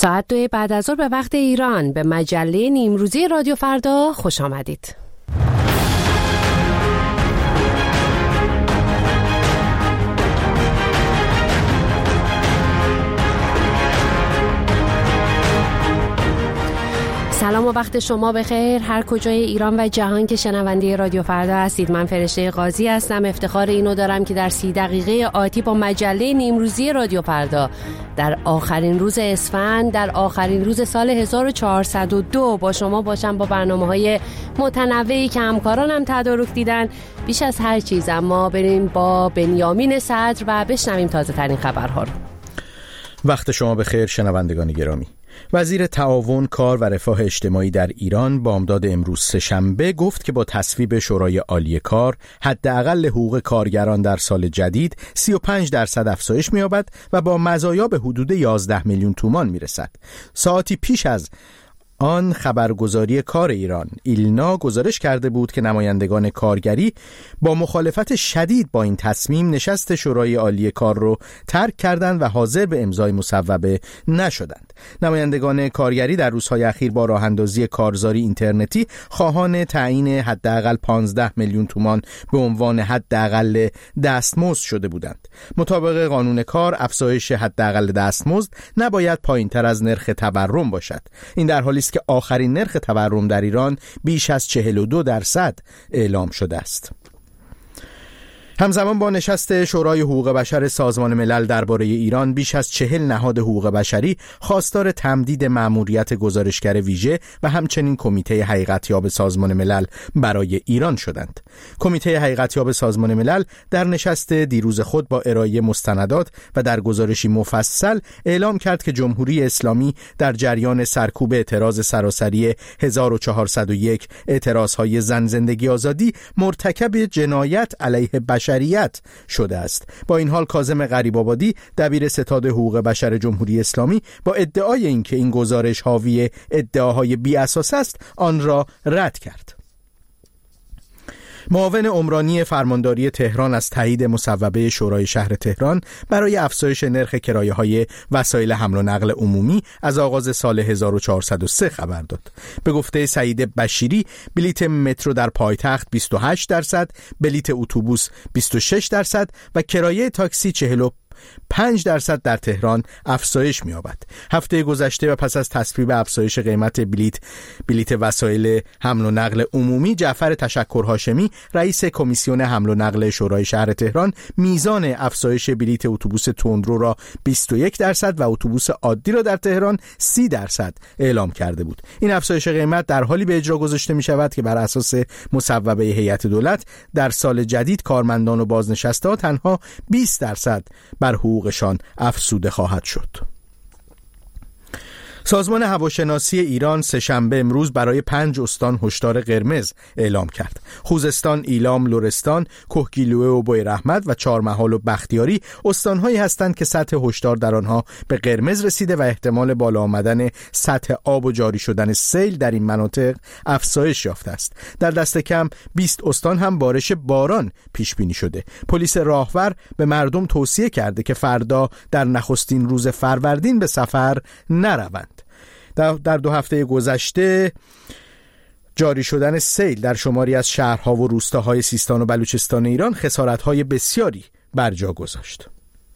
ساعت 2 بعد از ظهر به وقت ایران به مجله نیمروزی رادیو فردا خوش آمدید. سلام و وقت شما بخیر هر کجای ایران و جهان که شنونده رادیو فردا هستید. من فرشته قاضی هستم. افتخار اینو دارم که در 30 دقیقه آتی با مجله نیمروزی رادیو فردا در آخرین روز اسفند، در آخرین روز سال 1402 با شما باشم با برنامه‌های متنوعی که همکارانم تدارک دیدن. بیش از هر چیز اما بریم با بنیامین صدر و بشنویم تازه ترین خبرها رو. وقت شما بخیر شنوندگان گرامی. وزیر تعاون، کار و رفاه اجتماعی در ایران بامداد امروز سه‌شنبه گفت که با تصویب شورای عالی کار حداقل حقوق کارگران در سال جدید 35% افزایش می‌یابد و با مزایا به حدود 11 میلیون تومان میرسد. ساعتی پیش از آن خبرگزاری کار ایران ایلنا گزارش کرده بود که نمایندگان کارگری با مخالفت شدید با این تصمیم نشست شورای عالی کار رو ترک کردند و حاضر به امضای مصوبه نشدند. نمایندگان کارگری در روزهای اخیر با راه اندازی کارزاری اینترنتی خواهان تعیین حداقل 15 میلیون تومان به عنوان حداقل دستمزد شده بودند. مطابق قانون کار افزایش حداقل دستمزد نباید پایین‌تر از نرخ تورم باشد. این در حالی است که آخرین نرخ تورم در ایران بیش از 42% اعلام شده است. همزمان با نشست شورای حقوق بشر سازمان ملل درباره ایران بیش از 40 نهاد حقوق بشری خواستار تمدید مأموریت گزارشگر ویژه و همچنین کمیته حقیقتیاب سازمان ملل برای ایران شدند. کمیته حقیقتیاب سازمان ملل در نشست دیروز خود با ارائه مستندات و در گزارشی مفصل اعلام کرد که جمهوری اسلامی در جریان سرکوب اعتراض سراسری 1401 اعتراضهای زن زندگی آزادی مرتکب جنایت علیه بشریت شده است. با این حال کاظم غریب‌آبادی دبیر ستاد حقوق بشر جمهوری اسلامی با ادعای اینکه این گزارش حاوی ادعاهای بی اساس است آن را رد کرد. معاون عمرانی فرمانداری تهران از تایید مصوبه شورای شهر تهران برای افزایش نرخ کرایه‌های وسایل حمل و نقل عمومی از آغاز سال 1403 خبر داد. به گفته سعید بشیری بلیت مترو در پایتخت 28%، بلیت اتوبوس 26% و کرایه تاکسی 45% در تهران افزایش می‌یابد. هفته گذشته و پس از تصویب افزایش قیمت بلیت وسایل حمل و نقل عمومی، جعفر تشکر هاشمی رئیس کمیسیون حمل و نقل شورای شهر تهران میزان افزایش بلیت اتوبوس تندرو را 21% و اتوبوس عادی را در تهران 30% اعلام کرده بود. این افزایش قیمت در حالی به اجرا گذاشته می‌شود که بر اساس مصوبه هیئت دولت در سال جدید کارمندان و بازنشسته‌ها تنها 20% بر حقوقشان افزوده خواهد شد. سازمان هواشناسی ایران سه‌شنبه امروز برای 5 استان هشدار قرمز اعلام کرد. خوزستان، ایلام، لرستان، کهگیلویه و بویراحمد و چهارمحال و بختیاری استان‌هایی هستند که سطح هشدار در آنها به قرمز رسیده و احتمال بالا آمدن سطح آب و جاری شدن سیل در این مناطق افزایش یافته است. در دست کم 20 استان هم بارش باران پیش بینی شده. پلیس راهور به مردم توصیه کرده که فردا در نخستین روز فروردین به سفر نروند. در 2 هفته گذشته جاری شدن سیل در شماری از شهرها و روستاهای سیستان و بلوچستان ایران خسارت‌های بسیاری بر جا گذاشت.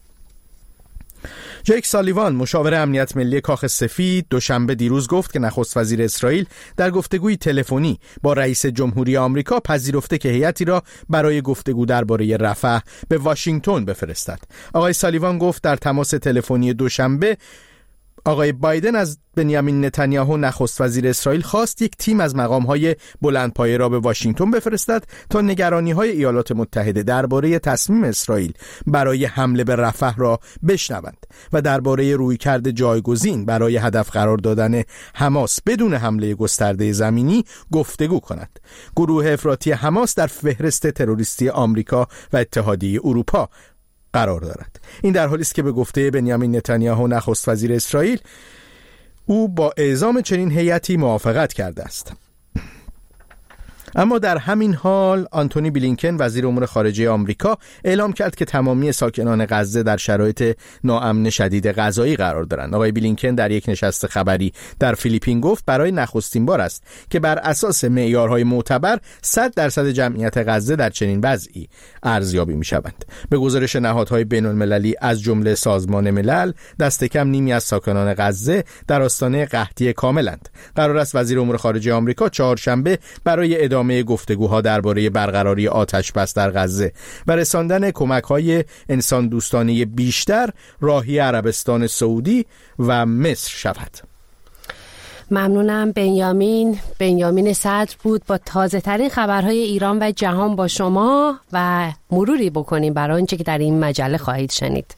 جیک سالیوان مشاور امنیت ملی کاخ سفید دوشنبه دیروز گفت که نخست وزیر اسرائیل در گفتگوی تلفنی با رئیس جمهوری آمریکا پذیرفته که هیئتی را برای گفتگو درباره رفح به واشنگتن بفرستد. آقای سالیوان گفت در تماس تلفنی دوشنبه آقای بایدن از بنیامین نتانیاهو نخست وزیر اسرائیل خواست یک تیم از مقام‌های بلندپایه را به واشنگتن بفرستد تا نگرانی‌های ایالات متحده درباره تصمیم اسرائیل برای حمله به رفح را بشنوند و درباره رویکرد جایگزین برای هدف قرار دادن حماس بدون حمله گسترده زمینی گفتگو کند. گروه افراطی حماس در فهرست تروریستی آمریکا و اتحادیه اروپا قرار دارد. این در حالی است که به گفته بنیامین نتانیاهو نخست وزیر اسرائیل او با اعزام چنین هیئتی موافقت کرده است. اما در همین حال آنتونی بلینکن وزیر امور خارجه آمریکا اعلام کرد که تمامی ساکنان غزه در شرایط ناامن شدید غذایی قرار دارند. آقای بلینکن در یک نشست خبری در فیلیپین گفت برای نخستین بار است که بر اساس معیارهای معتبر 100% جمعیت غزه در چنین وضعی ارزیابی می‌شوند. به گزارش نهادهای بین‌المللی از جمله سازمان ملل، دست کم نیمی از ساکنان غزه در آستانه قحطی کاملند. قرار است وزیر امور خارجه آمریکا چهارشنبه برای ادامه گفتگوها درباره برقراری آتش‌بس در غزه و رساندن کمک‌های انسان دوستانه بیشتر راهی عربستان سعودی و مصر شود. ممنونم. بنیامین صدر بود با تازه ترین خبرهای ایران و جهان با شما و مروری بکنیم برای آنچه که در این مجله خواهید شنید.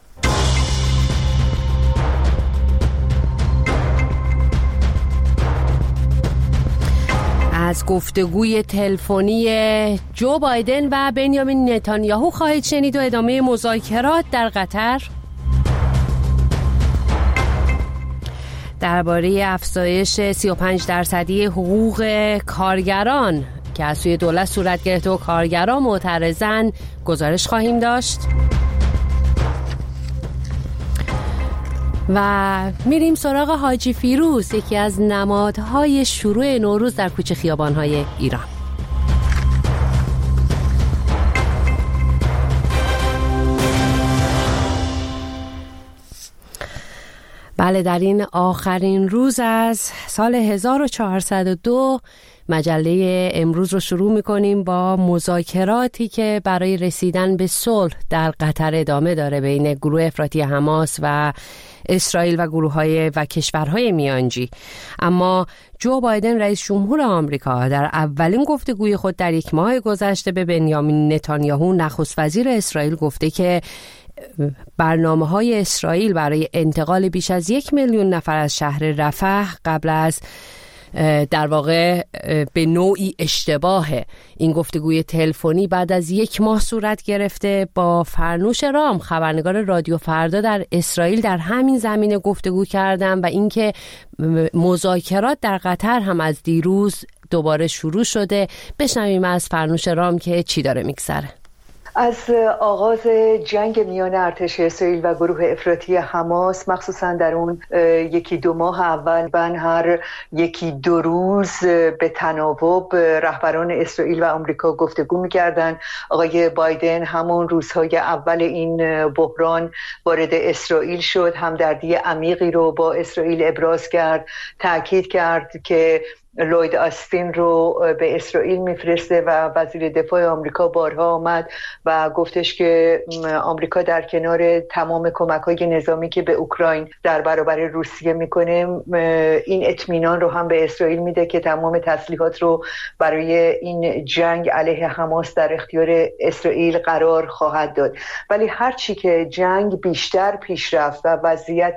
از گفتگوی تلفنی جو بایدن و بنیامین نتانیاهو خواهید شنید و ادامه مذاکرات در قطر، درباره افزایش 35% حقوق کارگران که از سوی دولت صورت گرفته و کارگران معترضن گزارش خواهیم داشت و میریم سراغ حاجی فیروز، یکی از نمادهای شروع نوروز در کوچه خیابان‌های ایران. بله، در این آخرین روز از سال 1402 مجله امروز رو شروع می‌کنیم با مذاکراتی که برای رسیدن به صلح در قطر ادامه داره بین گروه افراطی حماس و اسرائیل و گروه‌های و کشورهای میانجی. اما جو بایدن رئیس جمهور آمریکا در اولین گفتگوی خود در یک ماه گذشته به بنیامین نتانیاهو نخست وزیر اسرائیل گفته که برنامه‌های اسرائیل برای انتقال بیش از 1 میلیون نفر از شهر رفح قبل از در واقع به نوعی اشتباهه. این گفتگوی تلفنی بعد از 1 ماه صورت گرفته. با فرنوش رام، خبرنگار رادیو فردا در اسرائیل، در همین زمینه گفتگو کردم و اینکه مذاکرات در قطر هم از دیروز دوباره شروع شده. بشنویم از فرنوش رام که چی داره میگذره. از آغاز جنگ میان ارتش اسرائیل و گروه افراطی حماس، مخصوصا در اون 1-2 ماه اول، هر 1-2 روز به تناوب رهبران اسرائیل و آمریکا گفتگو می‌کردند. آقای بایدن همون روزهای اول این بحران وارد اسرائیل شد، همدردی عمیقی رو با اسرائیل ابراز کرد، تاکید کرد که لوید آستین رو به اسرائیل میفرسته و وزیر دفاع آمریکا بارها آمد و گفتش که آمریکا در کنار تمام کمک‌های نظامی که به اوکراین در برابر روسیه میکنه، این اطمینان رو هم به اسرائیل میده که تمام تسلیحات رو برای این جنگ علیه حماس در اختیار اسرائیل قرار خواهد داد. ولی هرچی که جنگ بیشتر پیش رفت و وضعیت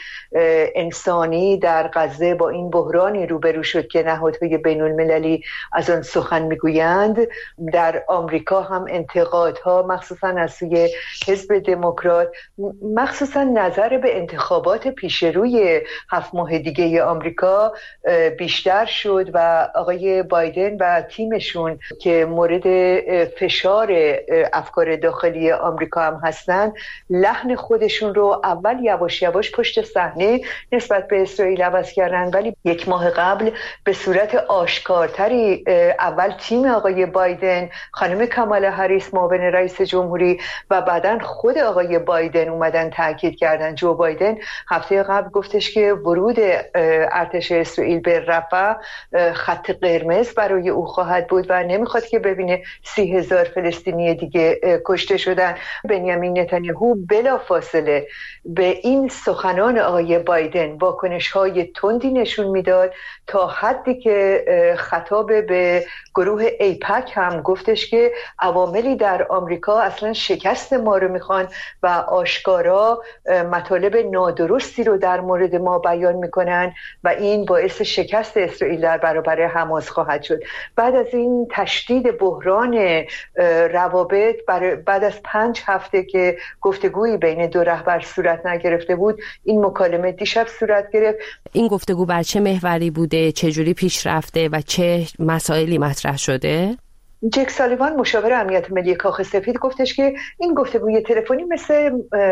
انسانی در غزه با این بحرانی روبرو شد که نهادهای بین‌المللی از آن سخن میگویند، در آمریکا هم انتقادها مخصوصا از سوی حزب دموکرات، مخصوصا نظر به انتخابات پیش روی 7 ماه دیگه آمریکا بیشتر شد و آقای بایدن و تیمشون که مورد فشار افکار داخلی آمریکا هم هستند، لحن خودشون رو اول یواش یواش پشت صحنه نسبت به اسرائیل عوض کردن، ولی 1 ماه قبل به صورت آشکارتری اول تیم آقای بایدن، خانم کامالا هریس معاون رئیس جمهوری و بعداً خود آقای بایدن اومدن تاکید کردن. جو بایدن هفته قبل گفتش که ورود ارتش اسرائیل به رفح خط قرمز برای او خواهد بود و نمیخواد که ببینه 30,000 فلسطینی دیگه کشته شدن. بنیامین نتانیاهو بلافاصله به این سخنان آقای بایدن واکنش‌های تندی نشون میداد، تا حدی که خطاب به گروه ایپک هم گفتش که عواملی در آمریکا اصلا شکست ما رو میخوان و آشکارا مطالب نادرستی رو در مورد ما بیان میکنن و این باعث شکست اسرائیل در برابر حماس خواهد شد. بعد از این تشدید بحران روابط، بعد از 5 هفته که گفتگویی بین 2 رهبر صورت نگرفته بود، این مکالمه دیشب صورت گرفت. این گفتگو بر چه محوری بوده؟ چجوری چجوری پیش رفته و چه مسائلی مطرح شده؟ جک سالیوان مشاور امنیت ملی کاخ سفید گفتش که این گفتگوی تلفنی مثل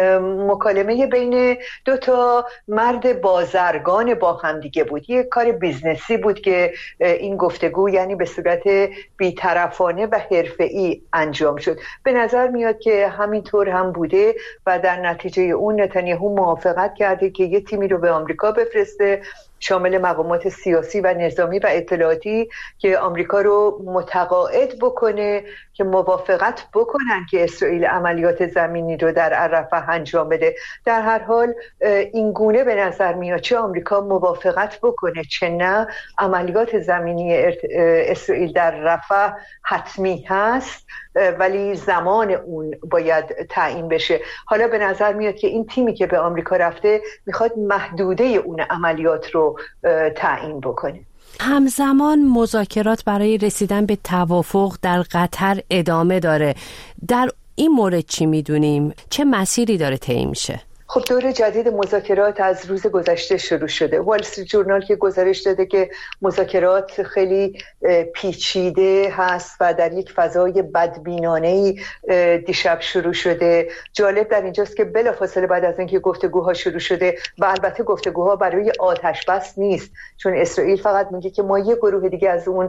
مکالمه بین دو تا مرد بازرگان با هم دیگه بود، یه کار بیزنسی بود که این گفتگو یعنی به صورت بی‌طرفانه و حرفه‌ای انجام شد. به نظر میاد که همینطور هم بوده و در نتیجه اون نتانیاهو موافقت کرده که یه تیمی رو به آمریکا بفرسته شامل مقامات سیاسی و نظامی و اطلاعاتی که آمریکا رو متقاعد بکنه که موافقت بکنن که اسرائیل عملیات زمینی رو در رفح انجام بده. در هر حال این گونه به نظر میاد چه آمریکا موافقت بکنه چه نه، عملیات زمینی اسرائیل در رفح حتمی هست، ولی زمان اون باید تعیین بشه. حالا به نظر میاد که این تیمی که به آمریکا رفته میخواد محدوده اون عملیات رو تعیین بکنه. همزمان مذاکرات برای رسیدن به توافق در قطر ادامه داره. در این مورد چی میدونیم؟ چه مسیری داره طی میشه؟ خب دور جدید مذاکرات از روز گذشته شروع شده. وال استریت جورنال که گزارش داده که مذاکرات خیلی پیچیده هست و در یک فضای بدبینانه‌ای دیشب شروع شده. جالب در اینجاست که بلافاصله بعد از اینکه گفتگوها شروع شده و البته گفتگوها برای آتش بس نیست، چون اسرائیل فقط میگه که ما یک گروه دیگه از اون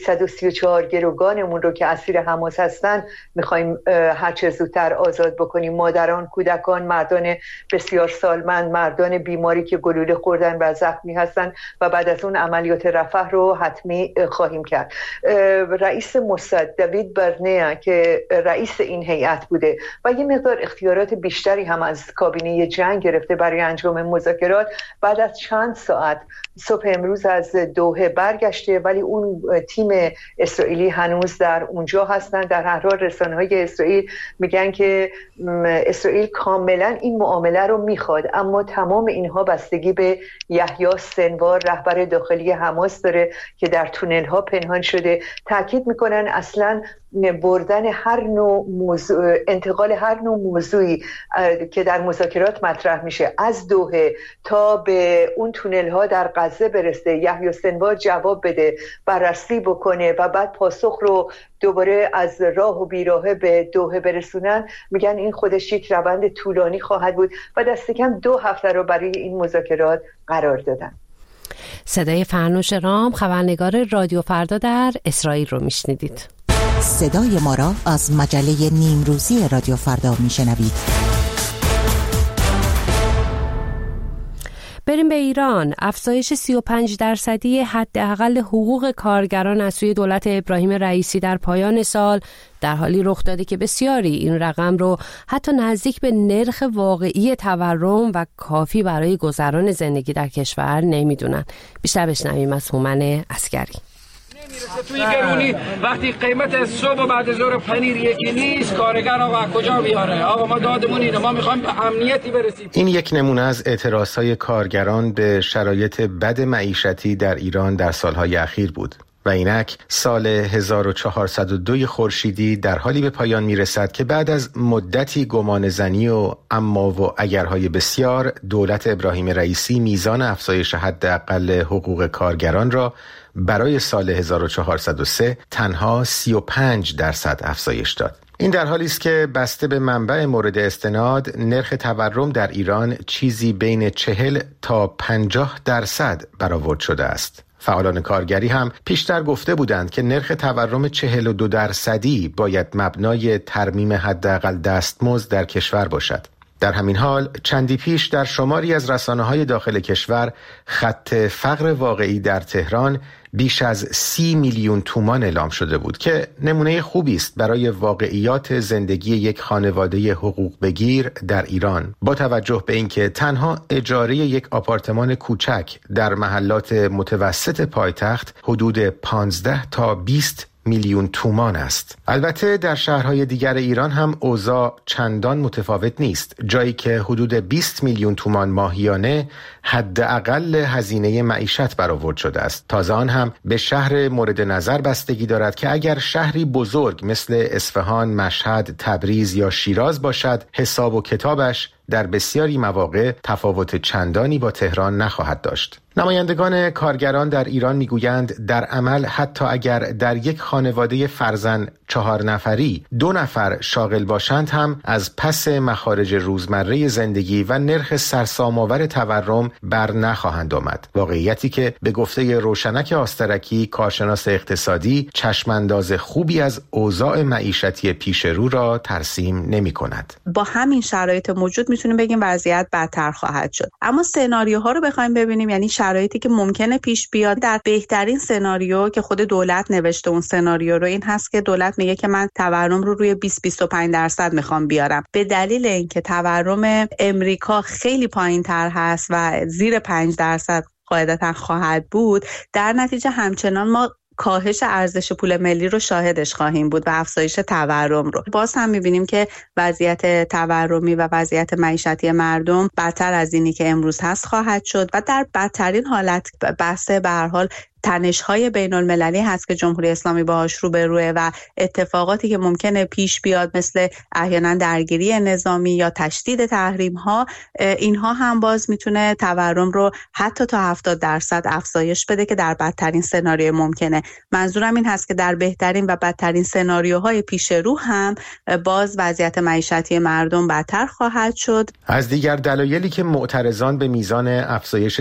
134 گروگانمون رو که اسیر حماس هستن می‌خوایم هر چه زودتر آزاد بکنیم. مادران، کودکان، مردان بسیار سالمند، مردان بیماری که گلوله خوردن و زخمی هستن و بعد از اون عملیات رفح رو حتمی خواهیم کرد. رئیس موساد دیوید برنیا که رئیس این هیئت بوده و یه مقدار اختیارات بیشتری هم از کابینه جنگ گرفته برای انجام مذاکرات، بعد از چند ساعت صبح امروز از دوحه برگشته، ولی اون تیم اسرائیلی هنوز در اونجا هستن. در هر حال رسانه‌های اسرائیل میگن که اسرائیل کاملا این معامله رو میخواد، اما تمام اینها بستگی به یحیی سنوار رهبر داخلی حماس داره که در تونل ها پنهان شده. تاکید میکنن اصلا بردن هر نوع موضوع، انتقال هر نوع موضوعی که در مذاکرات مطرح میشه از دوحه تا به اون تونل ها در غزه برسه، یحیی سنوار جواب بده، بررسی بکنه و بعد پاسخ رو دوباره از راه و بیراهه به دوحه برسونن. میگن این خودش یک روند طولانی خواهد بود و دست کم 2 هفته رو برای این مذاکرات قرار دادن. صدای فرنوش رام، خبرنگار رادیو فردا در اسرائیل رو میشنیدید. صدای ما را از مجله نیمروزی رادیو فردا میشنوید. بریم به ایران. افزایش 35% حداقل حقوق کارگران از سوی دولت ابراهیم رئیسی در پایان سال در حالی رخ داده که بسیاری این رقم رو حتی نزدیک به نرخ واقعی تورم و کافی برای گذران زندگی در کشور نمیدونن. بیشتر بشنویم از هومن عسگری. توی گرونی وقتی قیمت صبح و بعد ظهر پنیر یکی نیست، کارگر آقا کجا بیاره؟ آقا ما دادمون اینه، ما میخوایم به امنیتی برسیم. این یک نمونه از اعتراضهای کارگران به شرایط بد معیشتی در ایران در سالهای اخیر بود و اینک سال 1402 خورشیدی در حالی به پایان میرسد که بعد از مدتی گمانه‌زنی و اما و اگرهای بسیار، دولت ابراهیم رئیسی میزان افزایش حداقل حقوق کارگران را برای سال 1403 تنها 35% افزایش داد. این در حالی است که بسته به منبع مورد استناد نرخ تورم در ایران چیزی بین 40 تا 50% برآورد شده است. فعالان کارگری هم پیشتر گفته بودند که نرخ تورم 42% باید مبنای ترمیم حداقل دستمزد در کشور باشد. در همین حال چندی پیش در شماری از رسانه‌های داخل کشور خط فقر واقعی در تهران بیش از 30 میلیون تومان اعلام شده بود که نمونه خوبی است برای واقعیات زندگی یک خانواده حقوق بگیر در ایران، با توجه به اینکه تنها اجاره یک آپارتمان کوچک در محلات متوسط پایتخت حدود 15 تا 20 میلیون تومان است. البته در شهرهای دیگر ایران هم اوضاع چندان متفاوت نیست، جایی که حدود 20 میلیون تومان ماهیانه حداقل هزینه معیشت برآورد شده است. تازه آن هم به شهر مورد نظر بستگی دارد که اگر شهری بزرگ مثل اصفهان، مشهد، تبریز یا شیراز باشد، حساب و کتابش در بسیاری مواقع تفاوت چندانی با تهران نخواهد داشت. نمایندگان کارگران در ایران میگویند در عمل حتی اگر در یک خانواده فرزن 4 نفری 2 نفر شاغل باشند هم از پس مخارج روزمره زندگی و نرخ سرسام‌آور تورم بر نخواهند آمد. واقعیتی که به گفته روشنک آسترکی کارشناس اقتصادی چشمانداز خوبی از اوضاع معیشتی پیش رو را ترسیم نمی‌کند. با همین شرایط موجود میتونیم بگیم وضعیت بدتر خواهد شد. اما سناریوها رو بخوایم ببینیم، یعنی شرایطی که ممکنه پیش بیاد، در بهترین سناریو که خود دولت نوشته اون سناریو رو این هست که دولت میگه که من تورم رو روی 20-25% میخوام بیارم. به دلیل اینکه تورم امریکا خیلی پایین‌تر هست و زیر 5% قاعدتاً خواهد بود، در نتیجه همچنان ما کاهش ارزش پول ملی رو شاهدش خواهیم بود و افزایش تورم رو. باز هم می‌بینیم که وضعیت تورمی و وضعیت معیشتی مردم بدتر از اینی که امروز هست خواهد شد و در بدترین حالت بحث به هر حال تنش‌های بین‌المللی هست که جمهوری اسلامی باهاش روبروه و اتفاقاتی که ممکنه پیش بیاد مثل احیانا درگیری نظامی یا تشدید تحریم‌ها، اینها هم باز میتونه تورم رو حتی تا 70% افزایش بده که در بدترین سناریوی ممکنه. منظورم این هست که در بهترین و بدترین سناریوهای پیش رو هم باز وضعیت معیشتی مردم بدتر خواهد شد. از دیگر دلایلی که معترضان به میزان افزایش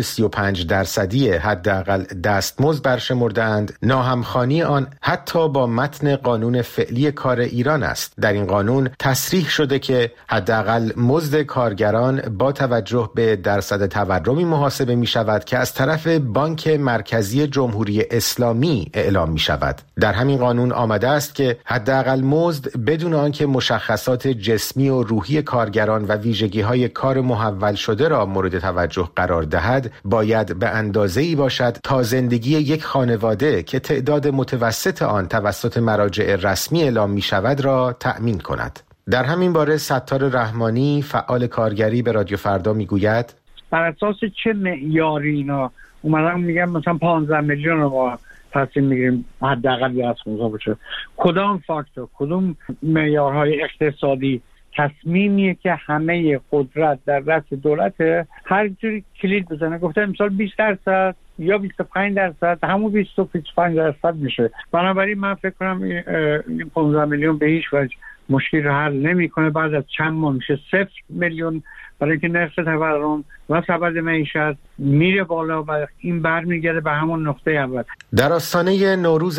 35% حداقل دستمزد برشمردند، ناهمخوانی آن حتی با متن قانون فعلی کار ایران است. در این قانون تصریح شده که حداقل مزد کارگران با توجه به درصد تورمی محاسبه می شود که از طرف بانک مرکزی جمهوری اسلامی اعلام می شود. در همین قانون آمده است که حداقل مزد بدون آنکه مشخصات جسمی و روحی کارگران و ویژگی‌های کار محول شده را مورد توجه قرار دهد، باید به اندازه‌ای باشد تا زندگی یک خانواده که تعداد متوسط آن توسط مراجع رسمی اعلام می شود را تأمین کند. در همین باره ستار رحمانی فعال کارگری به رادیو فردا می گوید بر اساس چه معیاری اینا اومدن میگن مثلا 15 میلیون رو ما تصمیم میگیریم حداقل دستمزد بشه؟ کدام فاکتور، کدوم معیارهای اقتصادی تصمیمیه که همه قدرت در دست دولته هر جوری کلید بزنه؟ گفتن مثلا 20% یا 25% همون 20-25% میشه. بنابراین من فکر کنم این 15 میلیون به هیچ وجه مشکل رو حل نمیکنه. بعد از چند ماه میشه 0 میلیون، برای اینکه نرخ تورم و سبد معیشت میره بالا و این برمیگرده به همون نقطه اول. در آستانه نوروز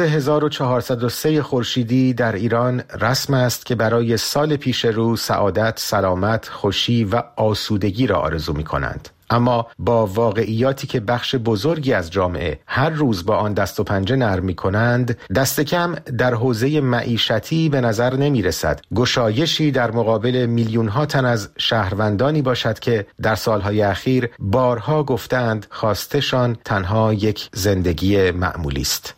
1403 خورشیدی در ایران رسم است که برای سال پیش رو سعادت، سلامت، خوشی و آسودگی را آرزو می‌کنند. اما با واقعیاتی که بخش بزرگی از جامعه هر روز با آن دست و پنجه نرم می‌کنند، دست کم در حوزه معیشتی به نظر نمی‌رسد گشایشی در مقابل میلیون‌ها تن از شهروندانی باشد که در سالهای اخیر بارها گفتند خواستشان تنها یک زندگی معمولی است.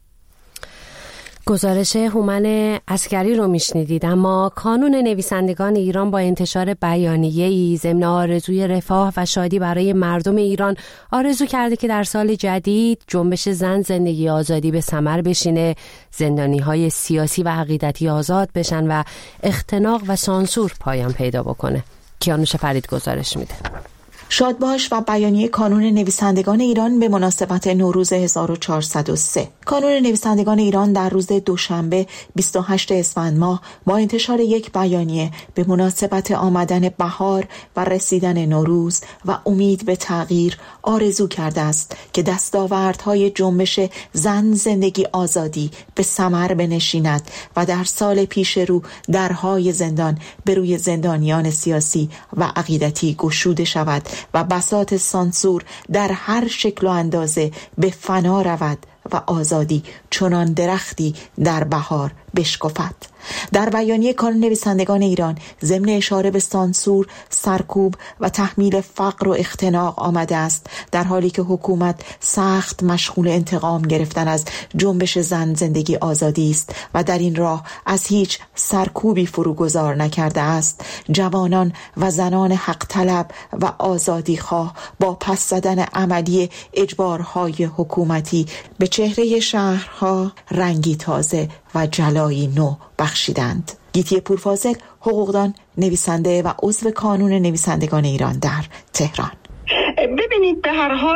گزارش هومن عسکری رو میشنیدید. اما کانون نویسندگان ایران با انتشار بیانیه‌ای ضمن آرزوی رفاه و شادی برای مردم ایران آرزو کرده که در سال جدید جنبش زن زندگی آزادی به ثمر بشینه، زندانی‌های سیاسی و عقیدتی آزاد بشن و اختناق و سانسور پایان پیدا بکنه. کیانوش فرید گزارش میده. شادباش و بیانیه کانون نویسندگان ایران به مناسبت نوروز 1403. کانون نویسندگان ایران در روز دوشنبه 28 اسفند ماه با انتشار یک بیانیه به مناسبت آمدن بهار و رسیدن نوروز و امید به تغییر آرزو کرده است که دستاوردهای جنبش زن زندگی آزادی به ثمر بنشیند و در سال پیش رو درهای زندان به روی زندانیان سیاسی و عقیدتی گشوده شود و بساط سانسور در هر شکل و اندازه به فنا رود و آزادی چنان درختی در بهار بشکفد. در بیانیه کانون نویسندگان ایران ضمن اشاره به سانسور، سرکوب و تحمیل فقر و اختناق آمده است، در حالی که حکومت سخت مشغول انتقام گرفتن از جنبش زن زندگی آزادی است و در این راه از هیچ سرکوبی فروگذار نکرده است. جوانان و زنان حق طلب و آزادی خواه با پس زدن عملی اجبارهای حکومتی به چهره شهرها رنگی تازه و جلایی نو بخشیدند. گیتی پورفاضل، حقوقدان، نویسنده و عضو کانون نویسندگان ایران در تهران. ببینید، به هر حال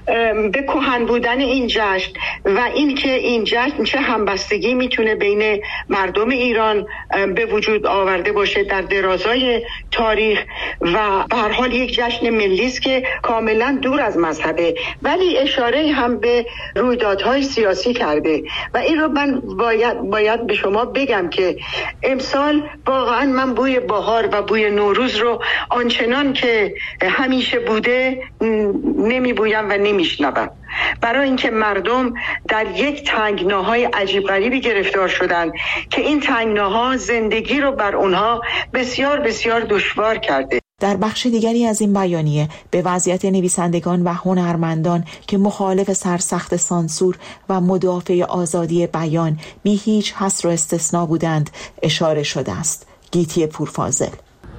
به کهن بودن این جشن و اینکه این جشن چه همبستگی میتونه بین مردم ایران به وجود آورده باشه در درازای تاریخ و به هر حال یک جشن ملی است که کاملا دور از مذهبه، ولی اشاره هم به رویدادهای سیاسی کرده و این رو من باید به شما بگم که امسال واقعا من بوی بهار و بوی نوروز رو آنچنان که همیشه بوده نمیبویم و نمیشنوم، برای اینکه مردم در یک تنگناهای عجیب غریبی گرفتار شدن که این تنگناها زندگی رو بر اونها بسیار بسیار دشوار کرده. در بخش دیگری از این بیانیه به وضعیت نویسندگان و هنرمندان که مخالف سرسخت سانسور و مدافع آزادی بیان بی هیچ حصر و استثنا بودند اشاره شده است. گیتی پورفاضل: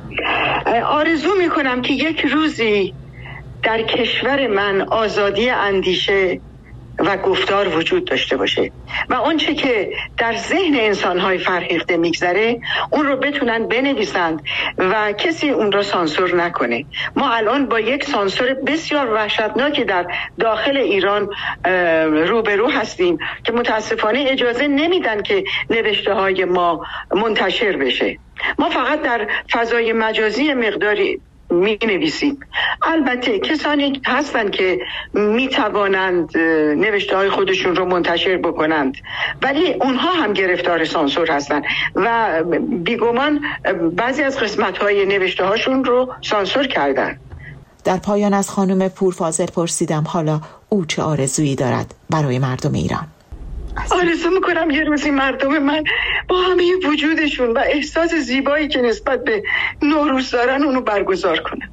آرزو میکنم که یک روزی در کشور من آزادی اندیشه و گفتار وجود داشته باشه و آنچه که در ذهن انسان‌های فرهیخته میگذره اون رو بتونن بنویسند و کسی اون رو سانسور نکنه. ما الان با یک سانسور بسیار وحشتناکی در داخل ایران روبرو هستیم که متاسفانه اجازه نمیدن که نوشته‌های ما منتشر بشه. ما فقط در فضای مجازی مقداری می نویسیم. البته کسانی هستند که می توانند نوشته های خودشون رو منتشر بکنند، ولی اونها هم گرفتار سانسور هستند و بیگمان بعضی از قسمت های نوشته هاشون رو سانسور کردن. در پایان از خانم پورفاضل پرسیدم حالا او چه آرزویی دارد برای مردم ایران. آرزو میکنم یه روزی مردم من با همه وجودشون و احساس زیبایی که نسبت به نوروز دارن اونو برگزار کنن.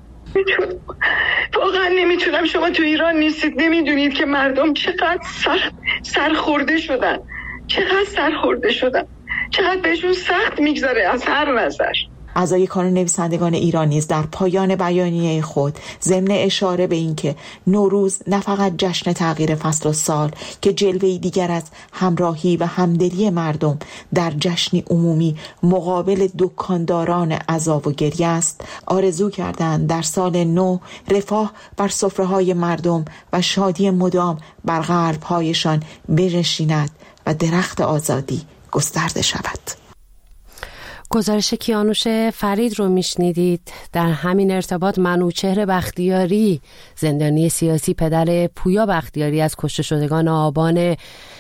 واقعا نمیتونم، شما تو ایران نیستید، نمیدونید که مردم چقدر سرخورده شدن، چقدر بهشون سخت میگذره از هر نظر. اعضای کانون نویسندگان ایران نیز در پایان بیانیه خود ضمن اشاره به اینکه نوروز نه فقط جشن تغییر فصل و سال که جلوه‌ای دیگر از همراهی و همدلی مردم در جشنی عمومی مقابل دکانداران عذاب و گریه است، آرزو کردند در سال نو رفاه بر سفره‌های مردم و شادی مدام بر قلب‌هایشان بنشیند و درخت آزادی گسترده شود. گزارش کیانوش فرید رو میشنیدید. در همین ارتباط منوچهر بختیاری، زندانی سیاسی پدر پویا بختیاری از کشته شدگان آبان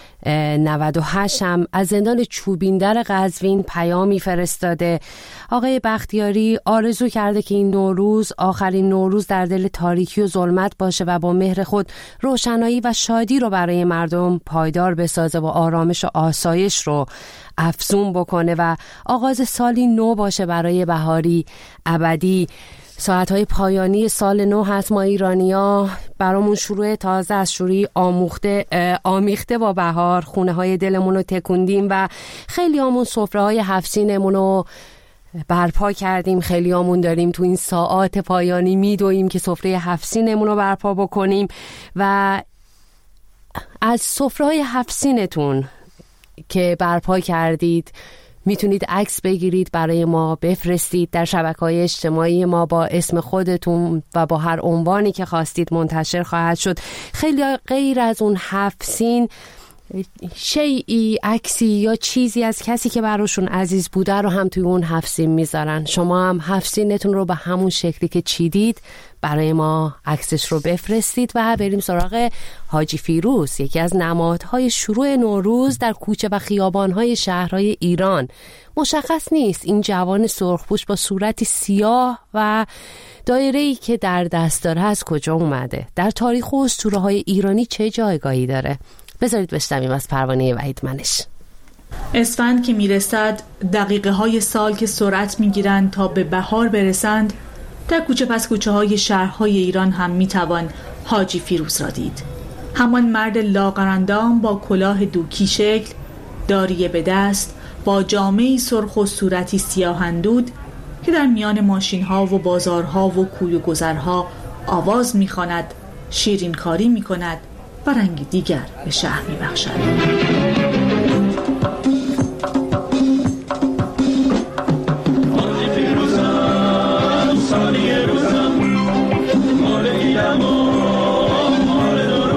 98 هم از زندان چوبیندر قزوین پیامی فرستاده. آقای بختیاری آرزو کرده که این نوروز آخرین نوروز در دل تاریکی و ظلمت باشه و با مهر خود روشنایی و شادی رو برای مردم پایدار بسازه و آرامش و آسایش رو افزون بکنه و آغاز سالی نو باشه برای بهاری ابدی. ساعتهای پایانی سال نو هست. ما ایرانی‌ها برامون شروع تازه از شروعی آمیخته با بهار خونه های دلمون رو تکوندیم و خیلی همون سفره های هفت‌سینمون رو برپا کردیم. خیلی همون داریم تو این ساعات پایانی میدویم که سفره هفت‌سینمون رو برپا بکنیم و از سفره های هفت‌سینتون که برپا کردید میتونید عکس بگیرید برای ما بفرستید در شبکه‌های اجتماعی ما با اسم خودتون و با هر عنوانی که خواستید منتشر خواهد شد. خیلی غیر از اون هفت‌سین شیئی، عکسی یا چیزی از کسی که براشون عزیز بوده رو هم توی اون هفت‌سین میذارن. شما هم هفت‌سینتون رو به همون شکلی که چیدید برای ما عکسش رو بفرستید و بریم سراغ حاجی فیروز، یکی از نمادهای شروع نوروز در کوچه و خیابان‌های شهرهای ایران. مشخص نیست این جوان سرخپوش با صورتی سیاه و دایره‌ای که در دست داره از کجا اومده، در تاریخ و اسطوره‌های ایرانی چه جایگاهی داره. بذارید بشنویم از پروانه وحید منش. اسفند که میرسد، دقیقه های سال که سرعت میگیرند تا به بهار برسند، در کوچه پس کوچه های شهرهای ایران هم میتوان حاجی فیروز را دید. همان مرد لاغرندام با کلاه دوکی شکل، داریه به دست، با جامه‌ای سرخ و صورتی سیاه اندود که در میان ماشین ها و بازارها و کوی و گذرها آواز میخواند، شیرین کاری میکند و رنگ دیگر به شهر میبخشد. مال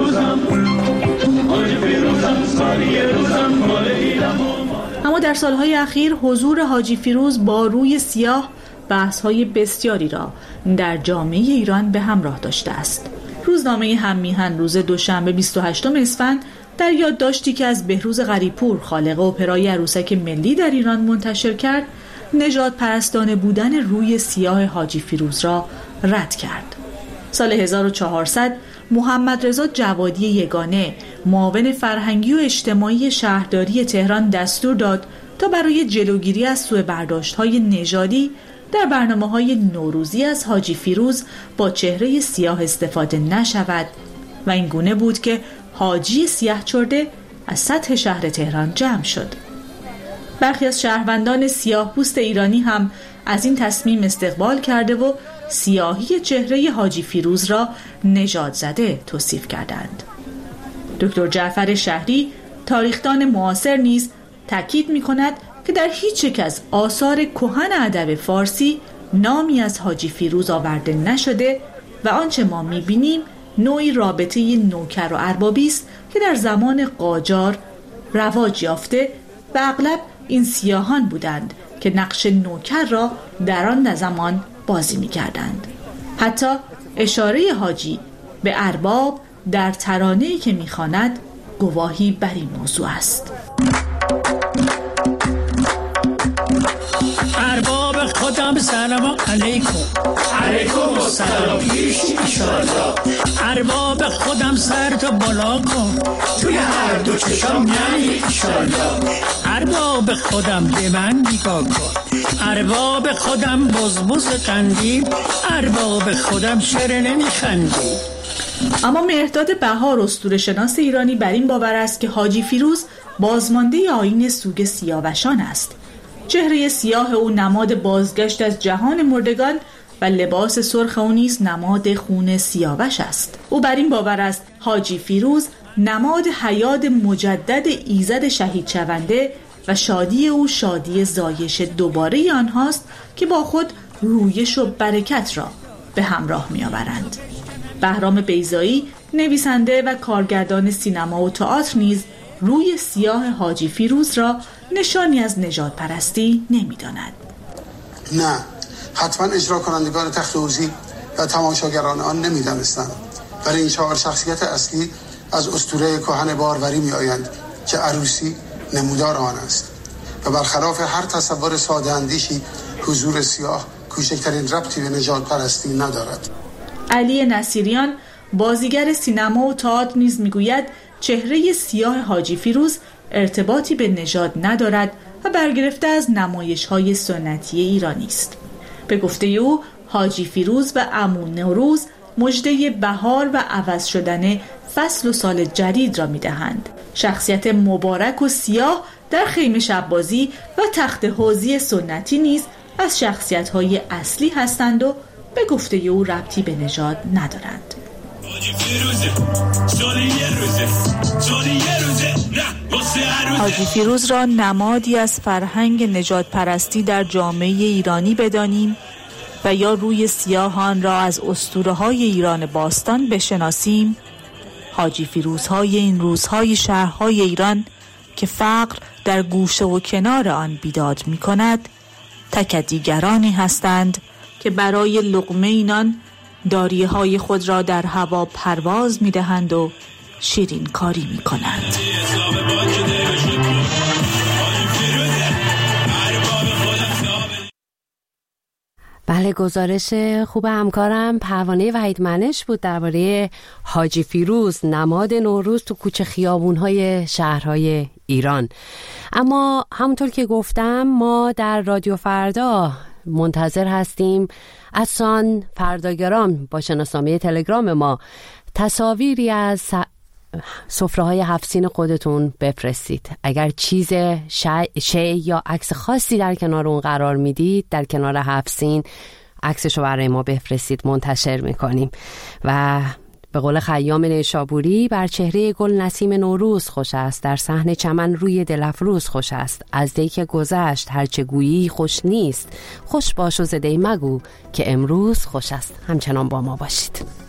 در سالهای اخیر حضور حاجی فیروز با روی سیاه بحث‌های بسیاری را در جامعه ایران به همراه داشته است. روزنامه هممیهن روز دوشنبه 28 اسفند در یادداشتی که از بهروز غریب‌پور خالق اپرای عروسک ملی در ایران منتشر کرد، نژاد پرستانه بودن روی سیاه حاجی فیروز را رد کرد. سال 1400 محمد رضا جوادی یگانه معاون فرهنگی و اجتماعی شهرداری تهران دستور داد تا برای جلوگیری از سوء برداشت‌های نژادی در برنامه‌های نوروزی از حاجی فیروز با چهره سیاه استفاده نشود و این گونه بود که حاجی سیاه چرده از سطح شهر تهران جمع شد. برخی از شهروندان سیاه پوست ایرانی هم از این تصمیم استقبال کرده و سیاهی چهره حاجی فیروز را نژاد زده توصیف کردند. دکتر جعفر شهری تاریخدان معاصر نیز تاکید می‌کند که در هیچ یک از آثار کهن ادب فارسی نامی از حاجی فیروز آورده نشده و آنچه ما می‌بینیم نوعی رابطه نوکر و اربابی است که در زمان قاجار رواج یافته و اغلب این سیاهان بودند که نقش نوکر را در آن زمان بازی می‌کردند. حتی اشاره حاجی به ارباب در ترانه‌ای که می‌خواند گواهی بر این موضوع است. ارباب خودم سلام علیکم. علیکم السلام پیش ایشالله. ارباب خودم سر تو بالا کن، توی هر دو چشام یعنی ایشالله. ارباب خودم به من نگاه کن، ارباب خودم بزبز قندی، ارباب خودم چرا نمیخندی. اما مهرداد بهار اسطوره‌شناس ایرانی بر این باور است که حاجی فیروز بازمانده آیین سوگ سیاوشان است. چهره سیاه او نماد بازگشت از جهان مردگان و لباس سرخ او نیز نماد خون سیاوش است. او بر این باور است حاجی فیروز نماد حیات مجدد ایزد شهید شونده و شادی او شادی زایش دوباره آنهاست که با خود رویش و برکت را به همراه می آورند. بهرام بیضایی نویسنده و کارگردان سینما و تئاتر نیز روی سیاه حاجی فیروز را نشانی از نژاد پرستی نمی داند. نه، حتما اجرا کنندگان تخت عرضی و تماشاگران آن نمی دانستند، ولی این 4 شخصیت اصلی از اسطوره کهن باروری می آیند که عروسی نمودار آن است و برخلاف هر تصور ساده اندیشی حضور سیاه کوچکترین ربطی به نژاد پرستی ندارد. علی نصیریان بازیگر سینما و تئاتر نیز میگوید چهره سیاه حاجی فیروز ارتباطی به نژاد ندارد و برگرفته از نمایش‌های سنتی ایرانی است. به گفته او حاجی فیروز و عمو نوروز مژده بهار و عوض شدن فصل و سال جدید را می‌دهند. شخصیت مبارک و سیاه در خیمه شب‌بازی و تخت حوضی سنتی نیز از شخصیت‌های اصلی هستند و به گفته او ربطی به نژاد ندارند. حاجی فیروز را نمادی از فرهنگ نژاد پرستی در جامعه ایرانی بدانیم و یا روی سیاهان را از اسطوره‌های ایران باستان بشناسیم. حاجی فیروزهای این روزهای شهرهای ایران که فقر در گوشه و کنار آن بیداد می کند تکدیگرانی هستند که برای لقمه اینان داریهای خود را در هوا پرواز می دهند و شیرین کاری می کنند. بله، گزارش خوب همکارم پروانه وحید منش بود درباره حاجی فیروز، نماد نوروز تو کوچه خیابون‌های شهرهای ایران. اما همونطور که گفتم ما در رادیو فردا منتظر هستیم از سان فرداگرام با شناسنامه تلگرام ما تصاویری از سفره‌های 7 سین خودتون بفرستید. اگر چیز شیء یا عکس خاصی در کنار اون قرار میدید، در کنار 7 سین عکسشو برای ما بفرستید، منتشر میکنیم. و به قول خیام نیشابوری بر چهره گل نسیم نوروز خوش است، در صحن چمن روی دل افروز خوش است. از دی که گذشت هرچه گویی خوش نیست، خوش باش و ز دی مگو که امروز خوش است. همچنان با ما باشید.